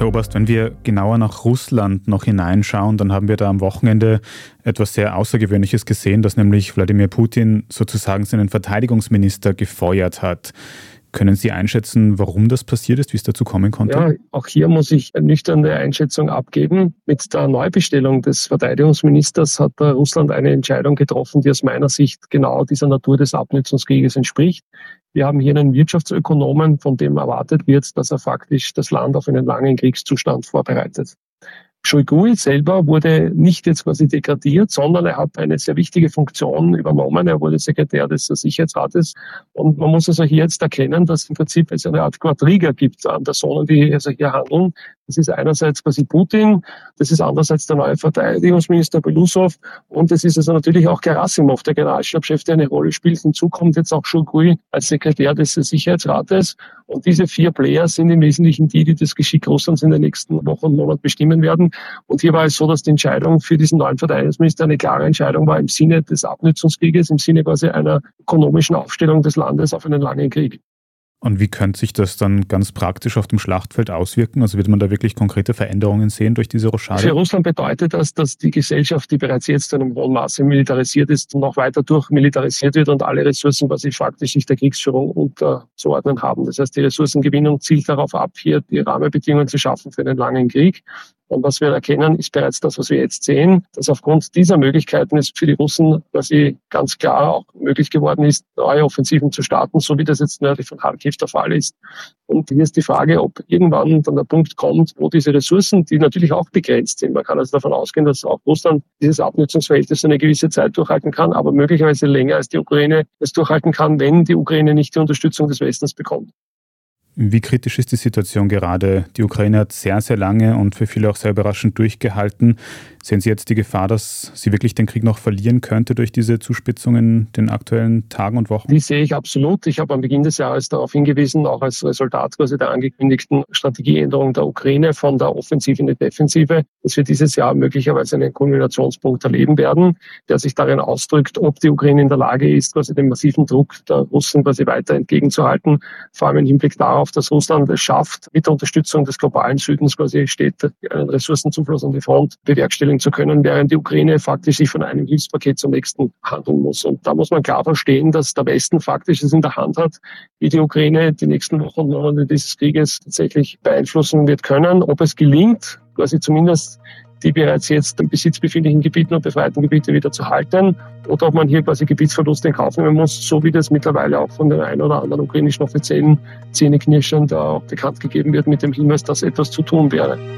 Herr Oberst, wenn wir genauer nach Russland noch hineinschauen, dann haben wir da am Wochenende etwas sehr Außergewöhnliches gesehen, dass nämlich Wladimir Putin sozusagen seinen Verteidigungsminister gefeuert hat. Können Sie einschätzen, warum das passiert ist, wie es dazu kommen konnte? Ja, auch hier muss ich eine nüchterne Einschätzung abgeben. Mit der Neubestellung des Verteidigungsministers hat Russland eine Entscheidung getroffen, die aus meiner Sicht genau dieser Natur des Abnutzungskrieges entspricht. Wir haben hier einen Wirtschaftsökonomen, von dem erwartet wird, dass er faktisch das Land auf einen langen Kriegszustand vorbereitet. Shoigu selber wurde nicht jetzt quasi degradiert, sondern er hat eine sehr wichtige Funktion übernommen. Er wurde Sekretär des Sicherheitsrates. Und man muss also hier jetzt erkennen, dass im Prinzip es eine Art Quadriga gibt an Personen, die also hier handeln. Das ist einerseits quasi Putin, das ist andererseits der neue Verteidigungsminister Belousov und es ist also natürlich auch Gerasimov, der Generalstabschef, der eine Rolle spielt. Hinzu kommt jetzt auch Shoigu als Sekretär des Sicherheitsrates. Und diese 4 Player sind im Wesentlichen die das Geschick Russlands in den nächsten Wochen und Monaten bestimmen werden. Und hier war es so, dass die Entscheidung für diesen neuen Verteidigungsminister eine klare Entscheidung war im Sinne des Abnutzungskrieges, im Sinne quasi einer ökonomischen Aufstellung des Landes auf einen langen Krieg. Und wie könnte sich das dann ganz praktisch auf dem Schlachtfeld auswirken? Also wird man da wirklich konkrete Veränderungen sehen durch diese Rochade? Für Russland bedeutet das, dass die Gesellschaft, die bereits jetzt zu einem hohen Maße militarisiert ist, noch weiter durchmilitarisiert wird und alle Ressourcen quasi faktisch sich der Kriegsführung unterzuordnen haben. Das heißt, die Ressourcengewinnung zielt darauf ab, hier die Rahmenbedingungen zu schaffen für einen langen Krieg. Und was wir erkennen, ist bereits das, was wir jetzt sehen, dass aufgrund dieser Möglichkeiten es für die Russen quasi ganz klar auch möglich geworden ist, neue Offensiven zu starten, so wie das jetzt nördlich von Kharkiv der Fall ist. Und hier ist die Frage, ob irgendwann dann der Punkt kommt, wo diese Ressourcen, die natürlich auch begrenzt sind, man kann also davon ausgehen, dass auch Russland dieses Abnutzungsverhältnis eine gewisse Zeit durchhalten kann, aber möglicherweise länger als die Ukraine es durchhalten kann, wenn die Ukraine nicht die Unterstützung des Westens bekommt. Wie kritisch ist die Situation gerade? Die Ukraine hat sehr, sehr lange und für viele auch sehr überraschend durchgehalten. Sehen Sie jetzt die Gefahr, dass sie wirklich den Krieg noch verlieren könnte durch diese Zuspitzungen in den aktuellen Tagen und Wochen? Die sehe ich absolut. Ich habe am Beginn des Jahres darauf hingewiesen, auch als Resultat quasi der angekündigten Strategieänderung der Ukraine von der Offensive in die Defensive, dass wir dieses Jahr möglicherweise einen Kulminationspunkt erleben werden, der sich darin ausdrückt, ob die Ukraine in der Lage ist, quasi den massiven Druck der Russen quasi weiter entgegenzuhalten, vor allem im Hinblick darauf, dass Russland es schafft, mit der Unterstützung des globalen Südens quasi steht, einen Ressourcenzufluss an die Front bewerkstelligen zu können, während die Ukraine faktisch sich von einem Hilfspaket zum nächsten handeln muss. Und da muss man klar verstehen, dass der Westen faktisch es in der Hand hat, wie die Ukraine die nächsten Wochen und Monate dieses Krieges tatsächlich beeinflussen wird können. Ob es gelingt, quasi zumindest die bereits jetzt im Besitz befindlichen Gebieten und befreiten Gebiete wieder zu halten, oder ob man hier quasi Gebietsverluste in Kauf nehmen muss, so wie das mittlerweile auch von den ein oder anderen ukrainischen Offiziellen zähneknirschend auch bekannt gegeben wird mit dem Hinweis, dass etwas zu tun wäre.